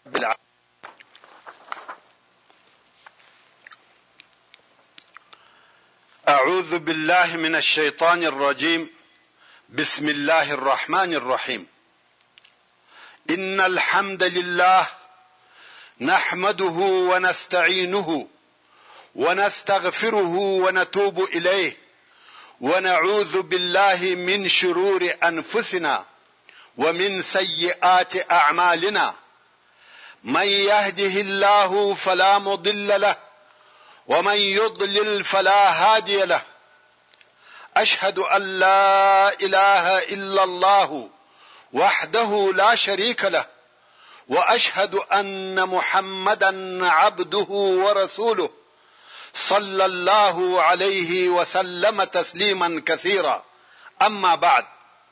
أعوذ بالله من الشيطان الرجيم. بسم الله الرحمن الرحيم. إن الحمد لله نحمده ونستعينه ونستغفره ونتوب إليه ونعوذ بالله من شرور أنفسنا ومن سيئات أعمالنا. من يهده الله فلا مضل له ومن يضلل فلا هادي له. أشهد أن لا إله إلا الله وحده لا شريك له وأشهد أن محمدا عبده ورسوله صلى الله عليه وسلم تسليما كثيرا. أما بعد،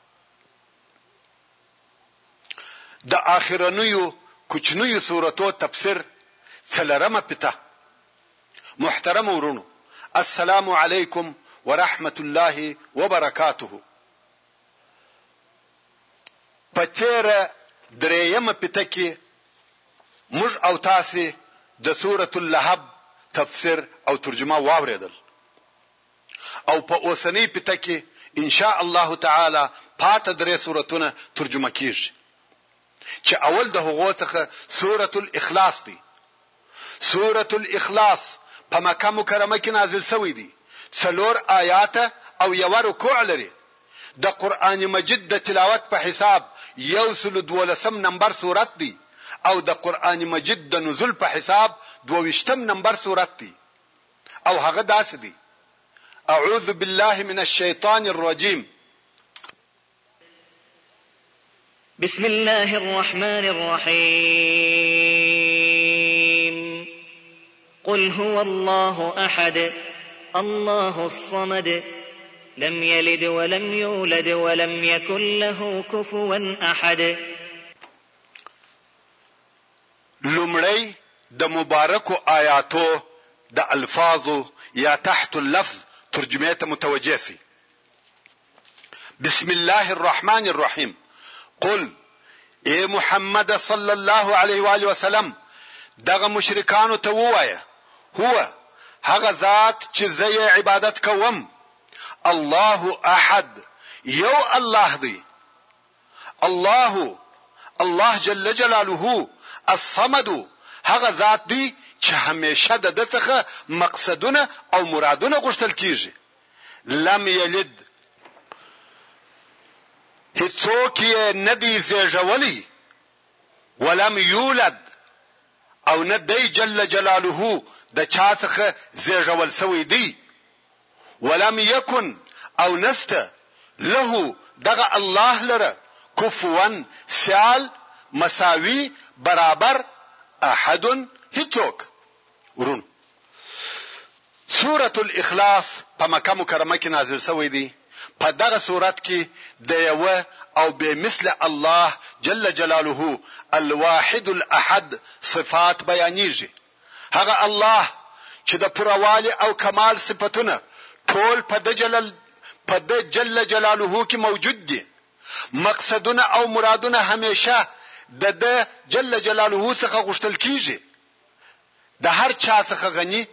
د آخرنیو کوچنیو سورتو تفسیر څلرمه پته. محترم ورونو، السلام علیکم ورحمت الله وبرکاته. پتیره دریمه پته کې موږ او تاسو د سورۃ اللهب تفسیر او ترجمه واوریدل، او په اوسنۍ پته کې ان شاء الله تعالی پاته درې سورتونه ترجمه کیږي، چې اول د هغو څخه سورۃ الاخلاص دی. سورۃ الاخلاص په مکه مکرمه کې نازل شوی دی. 4 آیات او 1 رکوع لري. د قران مجید د تلاوت په حساب 112 نمبر سورت دی، او د قران مجید د نزول په حساب 22 نمبر سورت دی. او هغه داسې دی: اعوذ بالله من الشیطان الرجیم. بسم الله الرحمن الرحيم. قل هو الله أحد الله الصمد لم يلد ولم يولد ولم يكن له كفوا أحد. لمړی د مبارکو آیاتو د الفاظو یا تحت اللفظ ترجمه ته متوجه سي. بسم الله الرحمن الرحيم. قل اے محمد صلی الله علیه و آله وسلم، دغه مشرکانو ته ووایه: هو هغه ذات چې زه عبادت کوم، الله احد، یو الله دی. الله جل جلاله. الصمد هغه ذات دی چې همیشه د دغه مقصدونه او مرادونه غوښتل کیږي. لم یلد، هیڅوک یې نه دی زیږولی. ولم یولد، او نه دی جل جلاله د چا څخه زیږول شوی دی. ولم یکن، او نسته له دغه الله لره کفوا، سیال، مساوی، برابر، احد، هیڅوک. ورون، سورۃ الاخلاص په مکه مکرمه کې نازل شوی دی. په دغه سورت کې د یو او به مثل الله جل جلاله الواحد الاحد صفات بیانېږي. هغه الله چې د پروالی او کمال صفاتونه ټول په د جل جلاله کې موجود دي. مقصدونه او مرادونه همیشه د جل جلاله څخه غوښتل کیږي. د هر چا څخه غني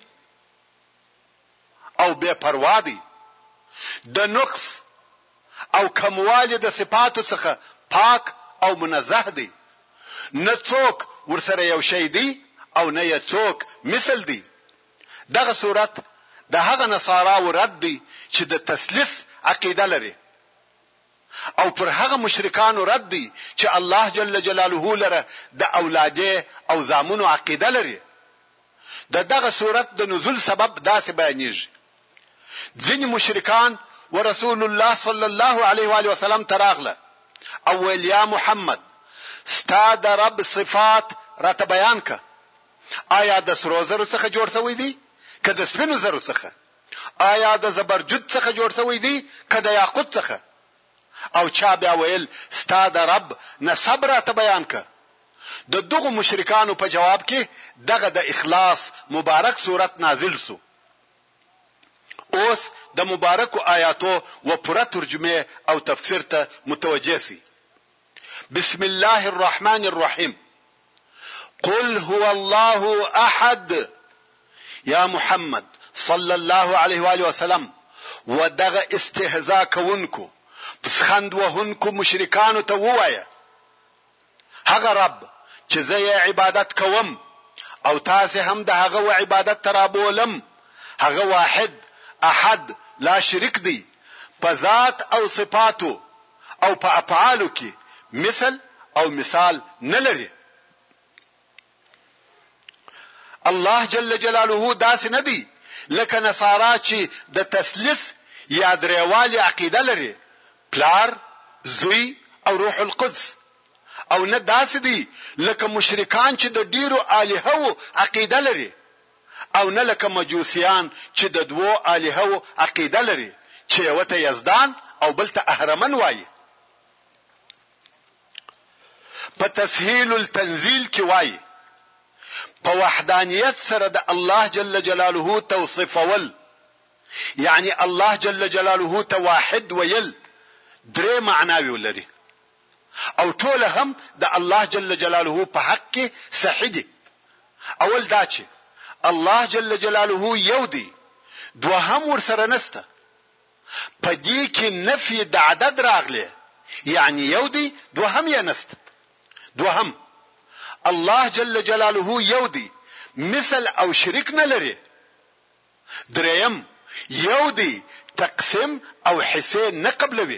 او بے پروا دی. د نقص او کموالی د صفاتو څخه پاک او منزه دی. نه څوک ورسره یو شی دی او نه یې څوک مثل دی. دغه صورت د هغه نصارا ورد دی چې د تثلیث عقیده لري، او پر هغه مشرکانو رد دی چې الله جل جلاله لره د اولاده او زامنو عقیده لري. دغه صورت د نزول سبب داسې بیانېږي: ځینې مشرکان ورسول الله صلی الله علیه و آله وسلم تراغله او ویل: یا محمد، ستا د رب صفات راته بیان کا. آیا د سرو زرو څخه جوړ شوی دی که د سپینو زرو څخه؟ آیا د زبرجد څخه جوړ شوی دی که د یاقوت څخه؟ او چا بیا ویل: ستا د رب نسب راته بیان کا. د دغه مشرکانو په جواب کې دغه د اخلاص مبارک سورت نازل سو. اوس د مبارکو آیاتو و پوره ترجمه او تفسیر ته متوجه سي. بسم الله الرحمن الرحیم. قل هو الله احد یا محمد صلی الله علیه و آله وسلم ودغه استهزاء کوونکو پسخند وهونکو مشرکانو ته ووایه هغه رب چې زه عبادت کوم او تاسو هم د هغه و عبادت ترابولم هغه واحد احد لا شریک دی په ذات او صفاتو او په افعالو کې مثل او مثال نه لري الله جل جلاله داس نه دی لکه نصارا چې د تثلیث یا دریوالي عقیده لري پلار زوی او روح القدس او نه داس دی لکه مشرکان چې د ډیرو الهو عقیده لري او نه لکه مجوسیان چې د دوو الهو عقیده لري چې وته یزدان او بل ته اهرمن وایي په تسهیل التنزیل کې وایي په وحدانیت سره د الله جل جلاله توصفول یعنی الله جل جلاله ته واحد ویل درې معناوي ولري او ټول هم د الله جل جلاله په حق کې صحیح دي اول دا چې الله جل جلاله یو دی دوهم ورسره نسته په دې کې نفي د عدد راغلی یعنی یو دی دوهم یې نسته دوهم الله جل جلاله یو دی مثل او شریک نه لري دریم یو دی تقسیم او حسین نه قبلوي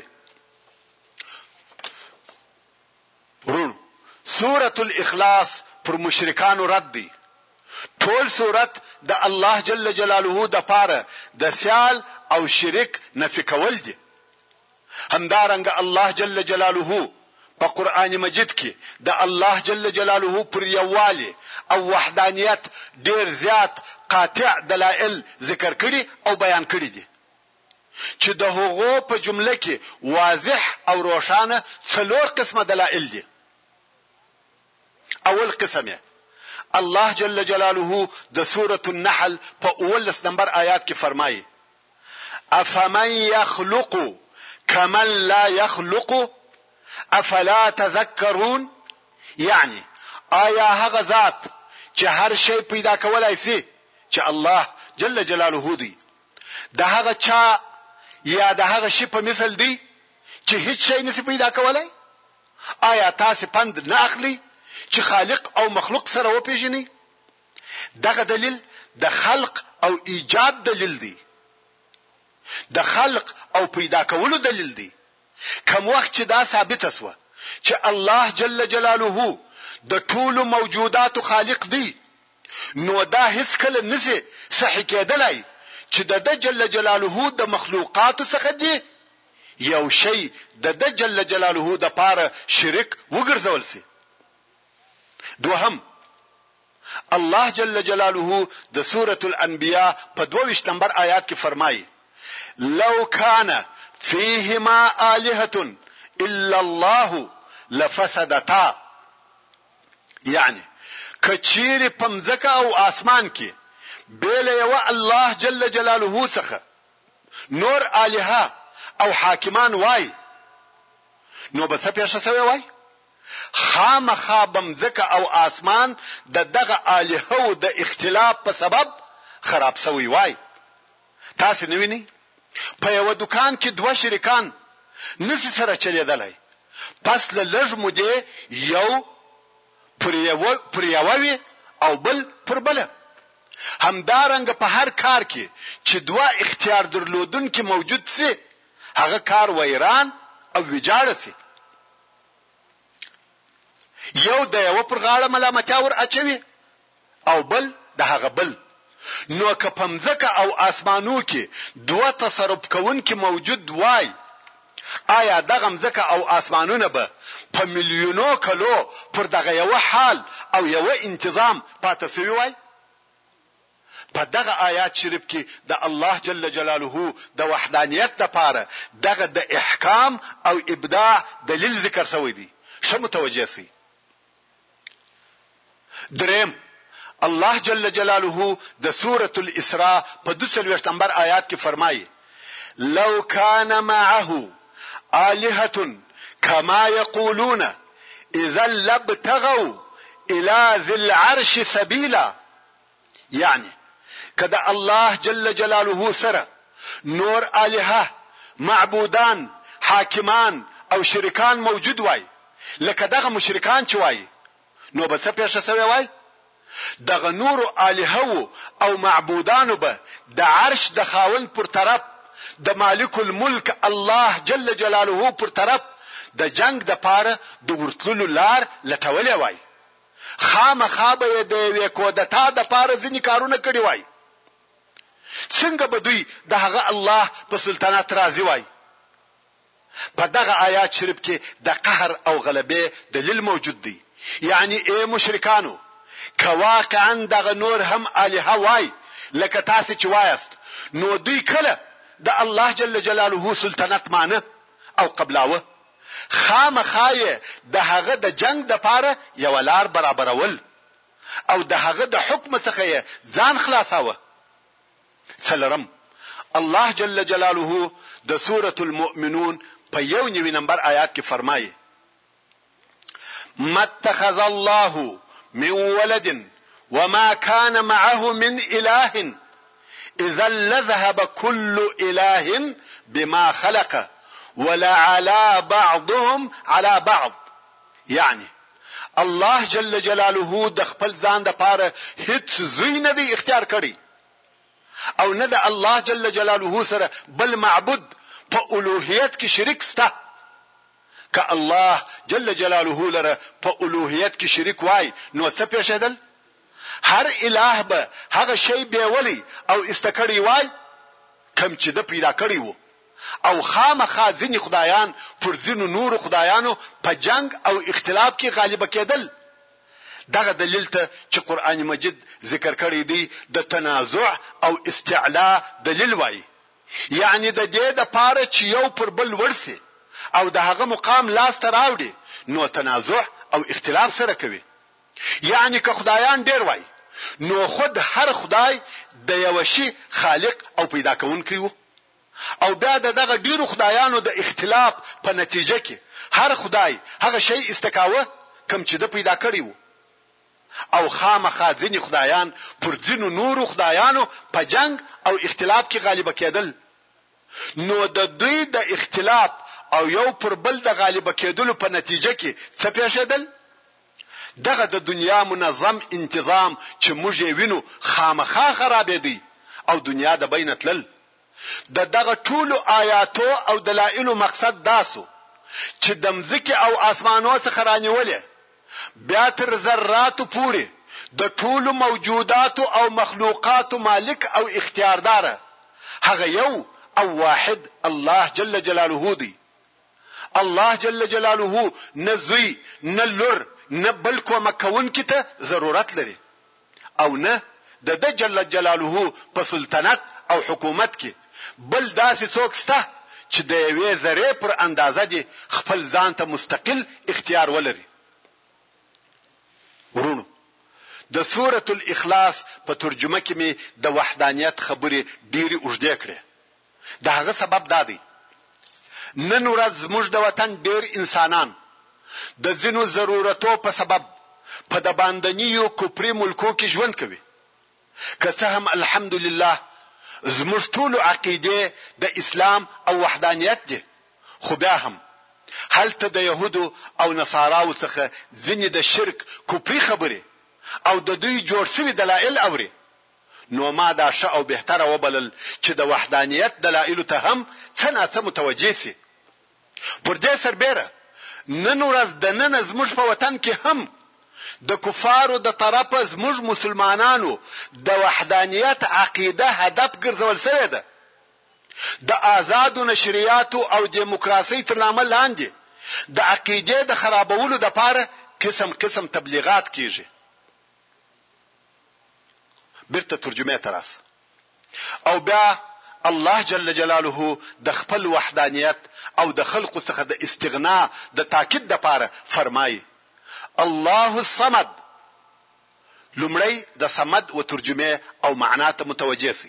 ورونو سورة الاخلاص پر مشرکانو رد دی ټول سورت د الله جل جلاله د پاره د سیال او شریک نفي کول دي همدارنګ الله جل جلاله په قران مجید کې د الله جل جلاله پر یووالي او وحدانیت ډیر زیات قاطع دلائل ذکر کړي او بیان کړي دي چې د هغو په جمله کې واضح او روښانه څلور قسمه دلائل دي اول قسمه الله جل جلاله د سورة النحل په 19 نمبر آیات کې فرمایي افمن يخلق كمن لا يخلق افلا تذكرون یعنی آیا هغه ذات چې هر شی پیدا کولای شي چې الله جل جلاله دی د هغه چا یا د هغه شی په مثل دی چې هیڅ شی نشي پیدا کولای آیا تاسو پند نه اخلي چې خالق او مخلوق سره وپیژني دغه دلیل د خلق او ایجاد دلیل دی د خلق او پیدا کولو دلیل دی کوم وخت چې دا ثابت اسوه چې الله جل جلاله د ټول موجودات خالق دی نو دا هیڅ کله نشي صحیح کېدلای چې د جل جلاله د مخلوقات څخه دی یو شی د جل جلاله د پاره شرک وګرځول سي دوهم الله جل جلاله د سورة الانبیاء په 22 نمبر آیات کې فرمایي لو كان فيهما آلهة الا الله لفسدتا یعنی کچیر پمزکه او اسمان کې بیل یو الله جل جلاله څخه نور الها او حاکمان وای نو بس پیښه سوی وای خامخا بمزکه او اسمان د دغه الها او د اختلاف په سبب خراب سوی وای تاسو نه ویني په یو دکان کې دوه شریکان نسی سره چلیدلای پس له لږ مودې یو پر یووي او بل پر بل همدارنګ په هر کار کې چې دوه اختیار درلودونکو موجود سي هغه کار ویران او ویجاړ سي یو د یو پر غاړه ملامتیا ور اچوي او بل د هغه بل نو که پمزکه او اسمانو کې دوه تصرف کوونکو موجود وای آیا دغه مزکه او اسمانونه به په میلیونو کلو پر دغه یو حال او یو انتظام پاتې سوی وای په دغه آیات شریف کې د الله جل جلاله د وحدانیت لپاره دغه د احکام او ابداع دلیل ذکر شوی دی شمو متوجه سي دریم الله جل جلاله د سورة الاسراء په 22 نمبر آیات کې فرمایي لو كان معه آلهة كما يقولون اذا لابتغوا الى ذي العرش سبيلا. یعنی کدا الله جل جلاله سره نور الها معبودان حاکمان او شرکان موجود وای لکه دغه مشرکان چې وای نو به څه پیښه سوی وای دغه نور الها او معبودان به د عرش د خاوند پر طرف د مالک الملک الله جل جلاله پر طرف د جنگ د پاره د ورتلو لار لټولې وای خامخا به د یو کودتا د پاره ځینی کارونه کړی وای څنګه به دوی دغه الله په سلطنت راضي وای په دغه آیات شریف کې د قهر او غلبه دلیل موجود دی یعنی ای مشرکانو کواقعا دغه نور هم الها وای لکه تاسو چې وایست نو دوی کله د الله جل جلاله سلطنت مانه او قبلاوه خامخای د هغه د جنگ د پاره یو لار برابرول او د هغه د حکم څخه ځان خلاصاوه. سلام الله جل جلاله د سورة المؤمنون په 1 نمبر آیات کې فرمایي متخذ الله من ولد وما كان معه من اله اذا لذهب كل اله بما خلق ولا على بعضهم على بعض. یعنی الله جل جلاله د خپل ځان د پاره هیڅ زوی نه دی اختیار کړی او نه د الله جل جلاله سره بل معبود په الوهیت کې شریک سته. که الله جل جلاله لره په الوهیت کې شریک وای نو څه پیښیدل هر اله به هغه شی بیولی او استکړی وای کم چې د پیدا کړی وو او خامخا ځینی خدایان پر ځینو نور خدایانو په جنگ او اختلاف کې غالب کېدل. دغه دلیل ته چې قران مجید ذکر کړی دی د تنازع او استعلاء دلیل وای یعنی د دې د پاره چې یو پر بل ورسي او د هغه مقام لاس ته راوړي نو تنازع او اختلاف سره کوي. یعنی که خدایان ډیر وای نو خود هر خدای د یو شی خالق او پیدا کونکی وو او بیا دغه ډیرو خدایانو د اختلاف په نتیجه کې هر خدای هغه شی استکاوه کم چې د پیدا کړی وو او خامخا ځینی خدایان پر ځینو نورو خدایانو په جنگ او اختلاف کې غالب کېدل. نو د دوی د اختلاف او یو پر بل د غالب کېدلو په نتیجه کې څه پیښیدل دغه د دنیا منظم انتظام چې موږ یې وینو خامخا خرابې دی او دنیا د بین تلل. دغه ټولو آیاتو او دلایلو مقصد داسو چې د مځکه او اسمانو څخه رانیولې بیا تر ذراتو پورې د ټولو موجودات او مخلوقات مالک او اختیاردار هغه یو او واحد الله جل جلاله دی. الله جل جلاله نه زوی نه لور نه بل کومه کون کې ته ضرورت لري او نه د جل جلاله په سلطنت او حکومت کې بل داسې څوک شته چې د یوې ذره پر اندازه دي خپل ځان ته مستقل اختیار ولري. ورونو د سورة الاخلاص په ترجمه کې می د وحدانیت خبرې ډېری اوږدې کړې. دا هغه سبب دادی نن ورځ موږ د وطن ډېر انسانان د ځینو ضرورتو په سبب په د باندنیو کوپری ملکو کې ژوند کوي. که څه هم الحمدلله زموږ ټول عقیده د اسلام او وحدانیت دي خو بیا هم هلته د يهودو او نصاراو څخه ځینې د شرک کوپری خبره او د دوی جوړ شوی دلایل اوري نو ما دا ښه او بهتره وبلل چې د وحدانیت دلایل ته هم څنګه متوجه سي. پر دې سربېره نن ورځ د نن زموږ په وطن کې هم د کفارو د طرفه زموږ مسلمانانو د وحدانیت عقیده هدف ګرځول شوی ده. د آزادو نشریاتو او دیموکراسي تر نامه لاندې د عقیده د خرابولو د پاره قسم قسم تبلیغات کیږي. برته ترجمه تراس او بیا الله جل جلاله د خپل وحدانیت او د خلق څخه د استغنا د تاکید د پاره فرمایي الله الصمد. لمړی د صمد و ترجمه او معنا ته متوجه سي.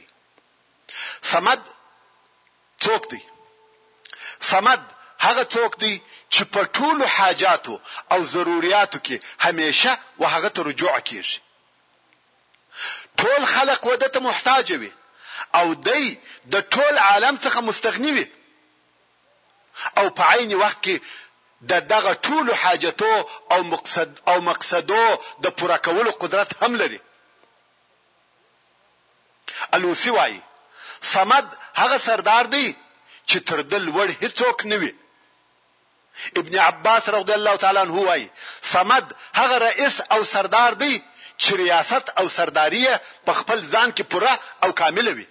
صمد څوک دی؟ صمد هغه څوک دی چې په ټولو حاجاتو او ضرورتو کې همیشه وهغه ته رجوع کیږي. ټول خلق ودته محتاج وي او دی د ټول عالم څخه مستغنی وي او په عین وخت کې دغه ټول حاجتو او مقصدو د پوره کولو قدرت هم لري. الوسی وایي صمد هغه سردار دی چې تر دل وړ هیڅوک نه وي. ابن عباس رضی الله تعالی عنہ وایي صمد هغه رئیس او سردار دی چې ریاست او سرداریه په خپل ځان کې پوره او کامل وي.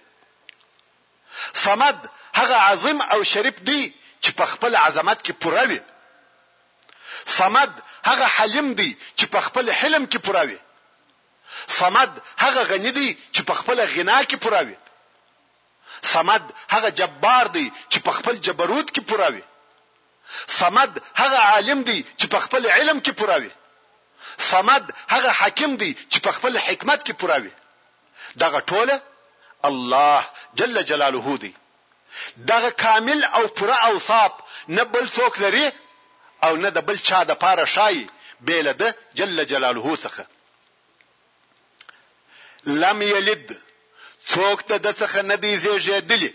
صمد هغه عظیم او شریف دی چې په خپل عظمت کې پوره وي. صمد هغه حلیم دی چې په خپل حلم کې پوره وي. صمد هغه غنی دی چې په خپل غنا کې پوره وي. صمد هغه جبار دی چې په خپل جبروت کې پوره وي. صمد هغه عالم دی چې په خپل علم کې پوره وي. صمد هغه حکیم دی چې په خپل حکمت کې پوره وي. دغه ټوله الله جل جلاله دی. دغه کامل او پوره اوصاف نه بل څوک لري او نه د بل چا د پاره شای بیل ده جل جلاله څخه. لم یلد څوک ته د څخه نه دی زیږیدلی.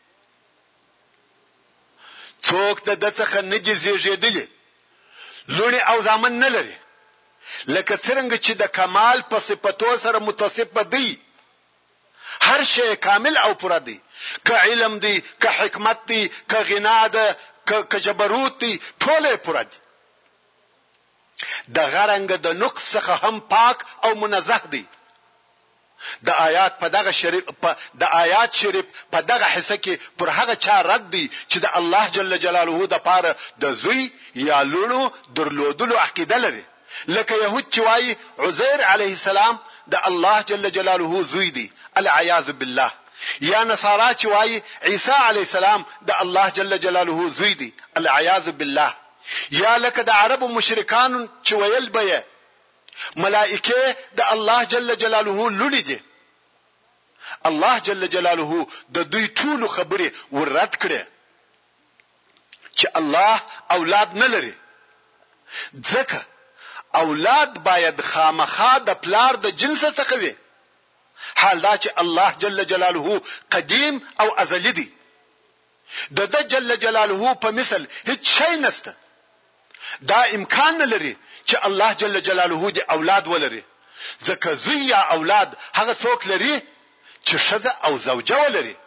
څوک ته د څخه نه دی زیږیدلی. لونی او زامن نه لري. لکه څنګه چې د کمال په صفاتو سره متصف دی. هر شی کامل او پوره دی. که علم دی، که حکمت دی، که غنا ده، که جبروت دی، ټول پوره دی. د غرنګ د نقص څخه هم پاک او منزه دی. د آیات شریف په دغه حصہ کې پر هغه چا رد دی چې د الله جل جلاله د پاره د زوی یا لونو درلودلو عقیده لري. لکه يهود چې وایي عزير عليه السلام د الله جل جلاله زوی دی العیاذ بالله. یا نصارا چې وایي عیسی علیه السلام د الله جل جلاله زوی دی العیاذ بالله. یا لکه د عربو مشرکان چې ویل به ملائکه د الله جل جلاله لولي دي. الله جل جلاله د دوی ټول خبره ورد کړي چې الله اولاد نه لري. ځکه اولاد باید خامخا د پلار د جنس څخه وي. حال دا چې الله جل جلاله قدیم او ازلی دی. د جل جلاله په مثل هیڅ شی نشته. دا امکان نه لري چې الله جل جلاله دې اولاد ولري. ځکه زوی یا اولاد هغه څوک لري چې شذ او زوجه ولري.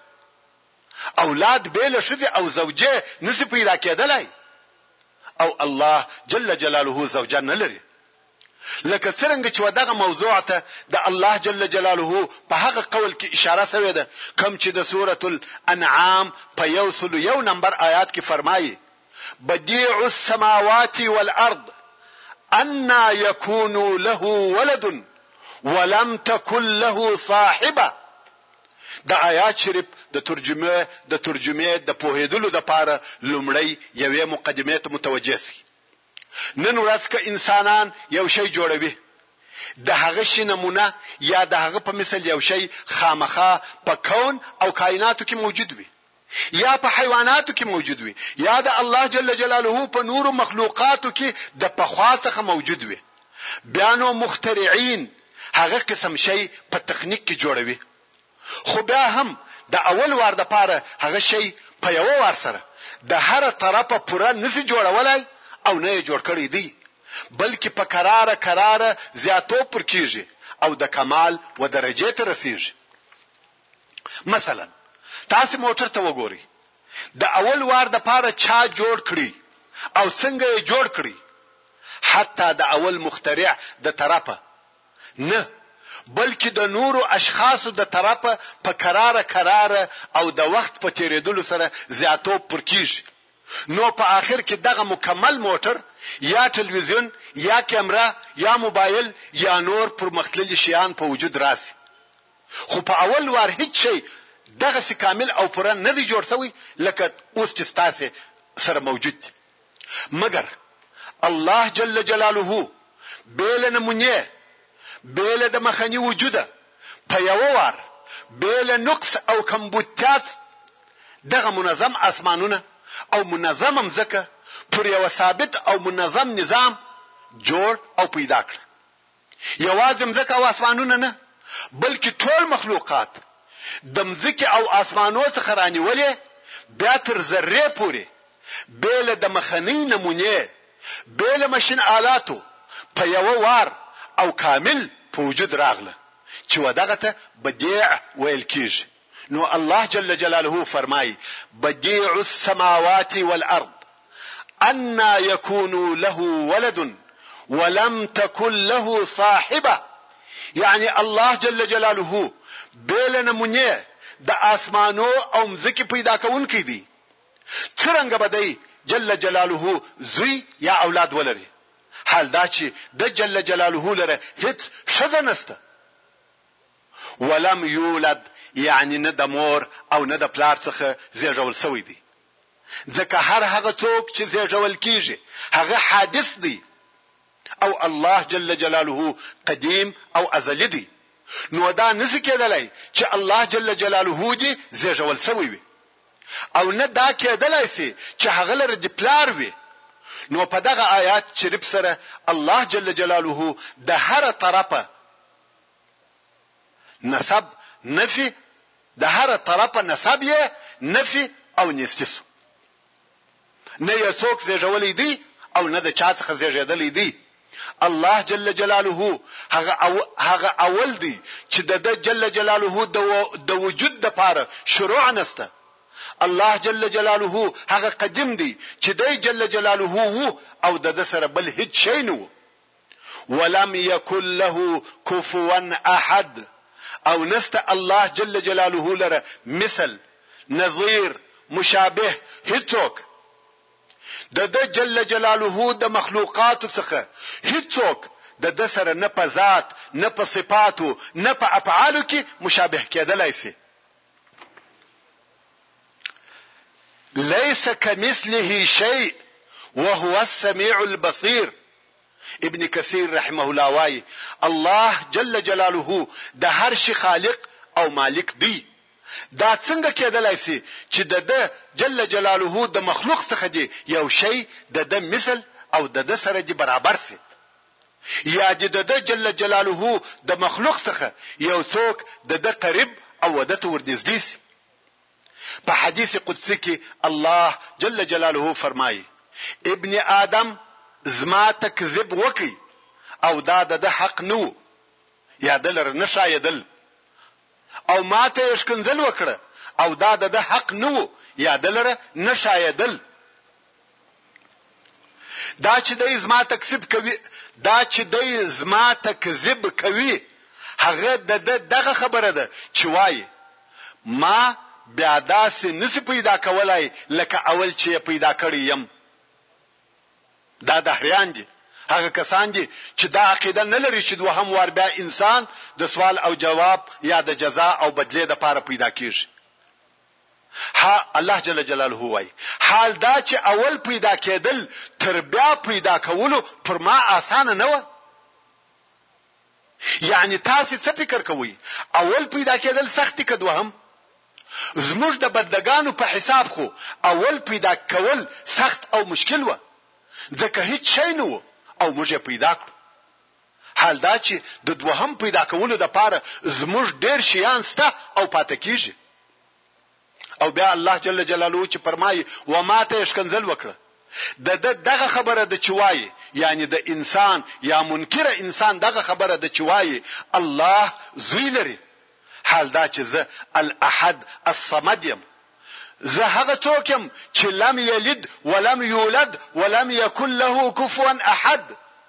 اولاد به له شذ او زوجه نشي پیدا کېدلای. او الله جل جلاله زوجه نه لري. لکه څنګه چې ودغه موضوع ته د الله جل جلاله په هغه قول کې اشاره شوې ده کوم چې د سورۃ الانعام په 101 نمبر آیات کې فرمایي بديع السماوات والارض ان يكون له ولد ولم تكن له صاحبه. د آیات شریف د ترجمه د پوهېدلو د پاره لومړی یوې مقدمه ته متوجه شي. نن ورځ که انسانان یو شی جوړوي د هغه شی نمونه یا د هغه په مثل یو شی خامخا په کون او کائناتو کې موجود وي یا په حیواناتو کې موجود وي یا د الله جل جلاله په نور مخلوقاتو کې د پخواسخه موجود وي. بیانو مخترعين هغه قسم شی په تخنیک کې جوړوي. خو بیا هم د اول وار د پاره هغه شی په یو وار سره د هر طرفه پوره نسی جوړولای او نه جوړ کړی دی بلکې په قراره زیاتو پر کیږي او د کمال و درجه ته رسیږي. مثلا تاسو موټر ته وګورئ د اول وار د پاره چا جوړ کړی او څنګه یې جوړ کړی. حتی د اول مخترع د طرفه نه بلکې د نورو اشخاصو د طرفه په قراره او د وخت په تیریدلو سره زیاتو پر کیږي. نو په آخر کې دغه مکمل موټر یا تلویزیون یا کیمرا یا موبایل یا نور پر مختلفي شیان په وجود راسي. خو په اول وار هیڅ شی دغه سي کامل او پوره نه دی جوړ شوی لکه اوس چې تاسو سره موجود دی. مګر الله جل جلاله بیل نمونه بیل د مخنی وجوده په یو وار بیل نقص او کمبوتات دغه منظم اسمانونه او منظم مزکه پر یو ثابت او منظم نظام جوړ او پیدا کړ. یوازې مځکه او اسمانونه نه بلکې ټول مخلوقات د مځکه او اسمانو څخه رانیولې بیا تر ذره پورې بیل د مخنی نمونه بیل ماشین آلاتو په یو وار او کامل په وجود راغله چې ودغه ته بديع ویل کیږي. نو الله جل جلاله فرمای بديع السماوات والارض ان يكون له ولد ولم تكن له صاحبه. يعني الله جل جلاله بیل نمونه د اسمانو او مځکه پیدا کونکي دي. څنګه بدای جل جلاله زوی یا اولاد ولري؟ حال دا چې د جل جلاله لره هیڅ شذ نسته. ولم یولد يعني نه د مور او نه د پلار څخه زیږول شوی دی. ځکه هر هغه څوک چې زیږول کیږي هغه حادث دی او الله جل جلاله قدیم او ازلی دی. نو دا نسی کېدلای چې الله جل جلاله دې زیږول شوی وي او نه دا کېدلای سي چې هغه لره د پلار وي. نو په دغه آیات شریف سره الله جل جلاله د هر طرفه نسب نفي د هر طرفه نسب یې نفي او نسکسو. نه یو څوک زیږولې دی او نه د چا څخه زیږیدلې دی. الله جل جلاله هغه اول دی چې د جل جلاله د وجود د پاره شروع نسته. الله جل جلاله هغه قدیم دی چې د جل جلاله وو او د سره بل هیڅ شی نه وو. ولم يكن له كفوا احد او نسته الله جل جلاله لره مثل نظیر مشابه هیڅوک. د جل جلاله د مخلوقات څخه هیڅوک د سره نه په ذات نه په صفاتو نه په افعالو کې مشابه کېدلای شي. ليس كمثله شيء وهو السميع البصير. ابن كثير رحمه الله وايي الله جل جلاله د هر شي خالق او مالک دی. دا څنګه کېدلای شي چې د جل جلاله د مخلوق څخه دی یو شی د مثل او د سره دی برابر شي، یا د جل جلاله د مخلوق څخه یو څوک د قریب او د ورنږدې شي. په حدیث قدسی کې الله جل جلاله فرمایي ابن آدم زما تکذب وکي او دا د حق نو یا دلر نشایدل، او ماته اشکنزل وکړه او دا د حق نو یا دلر نشایدل. دا چې د زما تکذب کوي هغه دغه خبره ده چې وایي ما بیا داسې نسی پیدا کولای لکه اول چې پیدا کړی یم. دا دهریان دي، هغه کسان دي چې دا عقیده نه لري چې دوهم وار بیا انسان د سوال او جواب یا د جزاء او بدله د لپاره پیدا کیږي. الله جل جلاله وایي حال دا چې اول پیدا کېدل تر بیا پیدا کولو پر ما آسان نه و. یعنی تاسو څه فکر کوئ؟ اول پیدا کېدل سخت کدو هم زموږ د بندگانو په حساب خو اول پیدا کول سخت او مشکل و، ځکه هیڅ شی نه و او موږ پیدا کړو. حال دا چې د دوهم پیدا کولو د پاره زموږ ډیر شیان سته او پاتې کیږي. او بیا الله جل جلاله چې فرمایي و ما ته اشکنزل وکړه دغه خبره د چوي، یعنی د انسان یا منکر انسان دغه خبره د چوي الله زوی لري. حال دا چې زه الاحد الصمد یم، زه هغه څوک یم چې لم یلد ولم یولد ولم یکن له کفوا احد.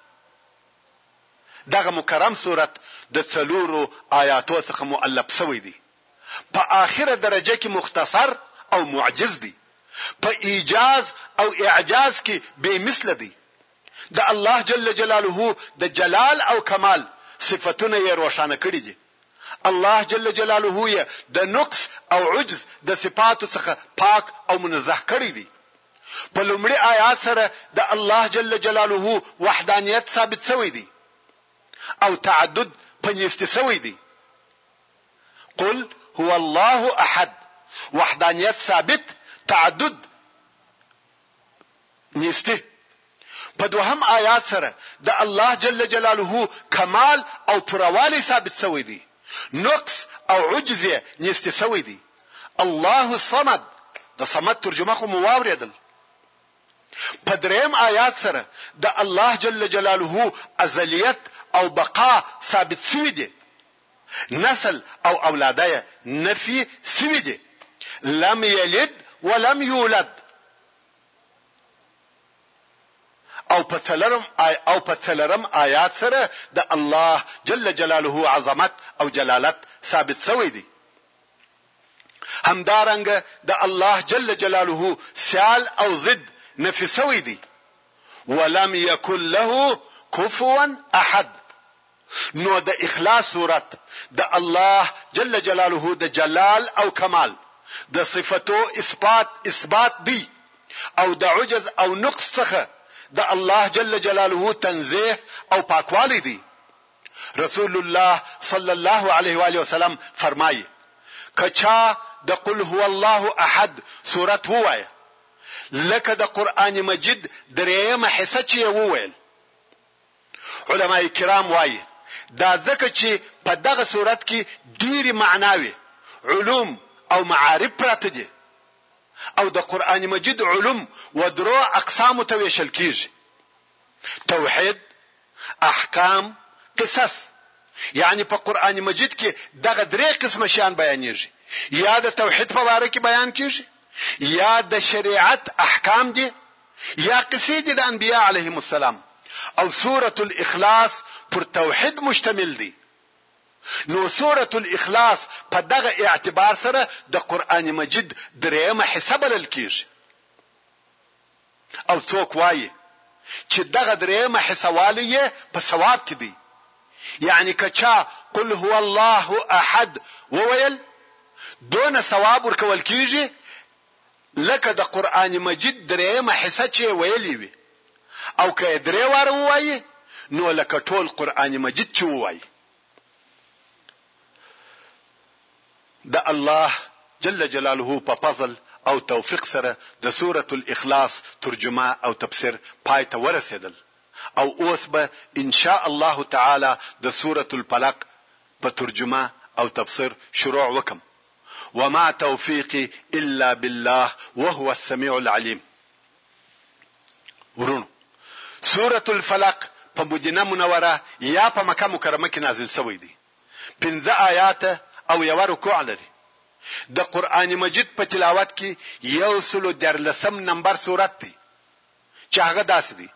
دغه مکرم صورت د څلورو آیاتو څخه مؤلف شوی دی. په اخره درجه کې مختصر او معجز دی، په ایجاز او اعجاز کې به مثل دی. د الله جل جلاله د جلال او کمال صفاتونه یې روښانه کړی دي. الله جل جلاله یې د نقص او عجز د صفاتو څخه پاک او منزه کړی دی. په لومړي آیات سره د الله جل جلاله وحدانیت ثابت شوی دی او تعدد پنځست شوی دی. قل هو الله احد، وحدانیت ثابت، تعدد نيسته. په دوهم آیات سره د الله جل جلاله کمال او پروالی ثابت شوی دی، نقص او عجز نيسته شوی دی. الله الصمد، د صمد ترجمه خو مو واوریدل. په دریم آیات سره د الله جل جلاله ازلیت او بقا ثابت شوی دی، نسل او اولاده نفي شوی دی. لم يلد ولم يولد. او په څلرم آیات سره د الله جل جلاله عظمت او جلالت ثابت شوی دی. همدارنګ د الله جل جلاله سیال او ضد نفي شوی دی. ولم يكن له كفوا احد. نو د اخلاص صورت د الله جل جلاله د جلال او کمال د صفاتو اثبات دی، او د عجز او نقص څخه د الله جل جلاله تنزيه او پاکوالی دی. رسول الله صلی الله علیه و آله وسلم فرمایي کچا د قل هو الله احد سورت وایي لکه د قران مجید درېمه حصہ چې وویل. علماء کرام وایي دا ځکه چې په دغه سورت کې ډېری معناوي علوم او معارف پراته دي، او د قران مجید علوم و درو اقسام ته ویشل کیږي: توحید، احکام، قصص. یعنی په قران مجید کې دغه درې قسم شیان بیانېږي، یا د توحید په اړه کې بیان کیږي، یا د شریعت احکام دي، یا قصې دي د انبیاء علیهم السلام. او سوره الاخلاص پر توحید مشتمل دي. نو سوره الاخلاص په دغه اعتبار سره د قران مجید درېمه حصہ بلل کیږي. او څوک وایي چې دغه درېمه حصہ والی په ثواب کې دی. یعنی کچا قل هو الله احد وویل دون ثواب ورکول کیږي لکه د قران مجید درېمه حصہ چې ویلې وي، او که درې واره وایي نو لکه ټول قران مجید چې وایي. د الله جل جلاله په فضل او توفیق سره د سوره الاخلاص ترجمه او تفسیر پای ته ورسېدل، او اوس به ان شاء الله تعالی د سوره الفلق په ترجمه او تفسیر شروع وکم. وما توفيقي الا بالله وهو السميع العليم. ورونو سوره الفلق په مدینه منوره یا په مکه مکرمه کې نازل شوی دی. 15 آیات او یو رکوع لري. د قران مجید په تلاوت کې 113 نمبر سورت دی چې هغه داسې دی: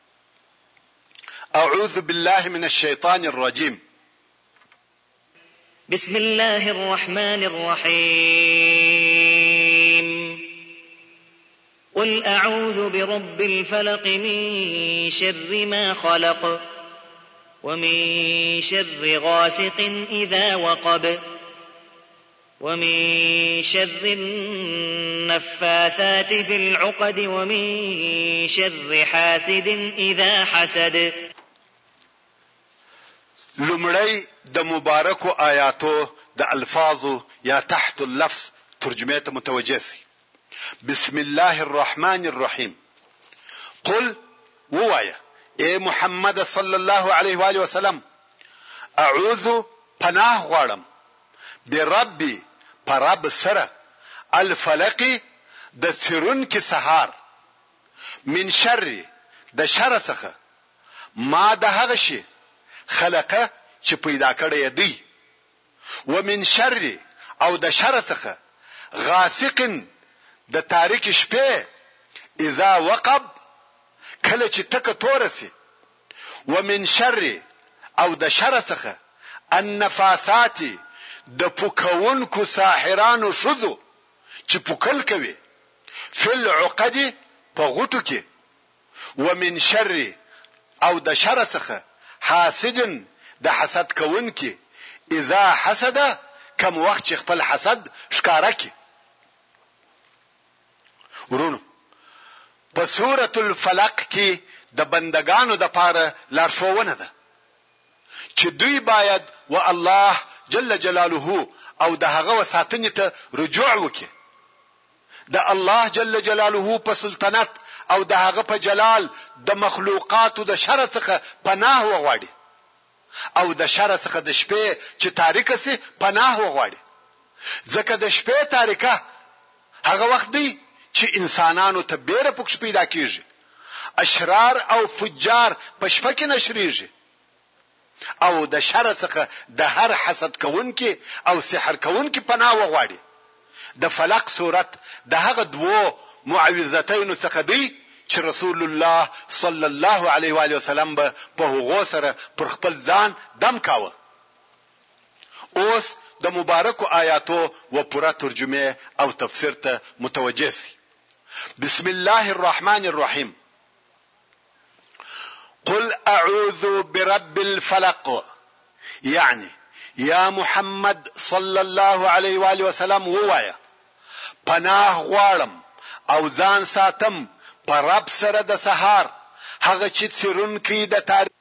اعوذ بالله من الشیطان الرجیم. بسم الله الرحمن الرحيم. قل أعوذ برب الفلق من شر ما خلق ومن شر غاسق إذا وقب ومن شر النفاثات في العقد ومن شر حاسد إذا حسد. لمړی د مبارکو آیاتو د الفاظو یا تحت اللفظ ترجمه ته متوجه سي. بسم الله الرحمن الرحيم. قل ووایا اے محمد صلی الله علیه و آله وسلم اعوذ پناه غواړم بربي پرب سره الفلق د سرون کې سحار من شر د شر څخه ما د هغه شي خلقه چې پیدا کړی دی ومن شر او د شر څخه غاسق د تاریک شپه اذا وقب کله چې تک تورسي ومن شر او د شر څخه النفاثات د پوکون کو ساحرانو شذو چې پوکل کوي فل عقد په غټو کې ومن شر او د شر څخه حاسد د حسد کون کې اذا حسد کم وخت چې خپل حسد ښکارا کې. ورونو په سوره الفلق کې د بندگانو د پاره لارښوونه ده چې دوی باید و الله جل جلاله او د هغه وساتنې ته رجوع وکړي. د الله جل جلاله په سلطنت او د هغه په جلال د مخلوقاتو د شر څخه پناه وغواړي او د شر څخه د شپې چې تاریکه سي پناه وغواړي ځکه د شپې تاریکه هغه وخت دی چې انسانانو ته بیره پکښ پیدا کیږي اشرار او فجار په شپه کې نشریږي او د شر څخه د هر حسد کوونکی او سحر کوونکی پناه وغواړي د فلق صورت د هغه دوو معوذتین څخه دی چې رسول الله صلی الله علیه و وسلم په هغه سره پر خپل ځان دم کاوه اوس د مبارکو آیاتو و پوره ترجمه او تفسیر ته متوجه سي بسم الله الرحمن الرحیم قل اعوذ برب الفلق يعني يا محمد صلى الله عليه واله وسلم ووایا پناه غواړم او ځان ساتم پر رب سره د سحر هغه چې څرونکي د تاریخ